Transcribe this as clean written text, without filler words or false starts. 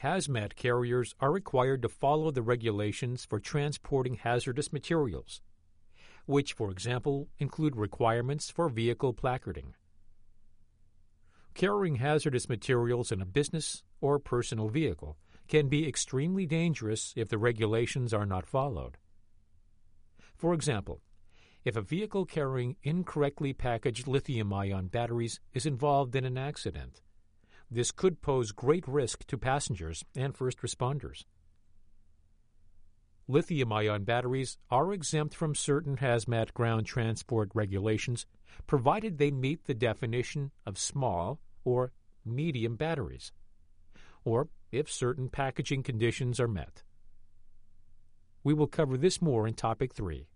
hazmat carriers are required to follow the regulations for transporting hazardous materials, which, for example, include requirements for vehicle placarding. Carrying hazardous materials in a business or personal vehicle can be extremely dangerous if the regulations are not followed. For example, if a vehicle carrying incorrectly packaged lithium-ion batteries is involved in an accident, this could pose great risk to passengers and first responders. Lithium-ion batteries are exempt from certain hazmat ground transport regulations, provided they meet the definition of small or medium batteries, or if certain packaging conditions are met. We will cover this more in Topic 3.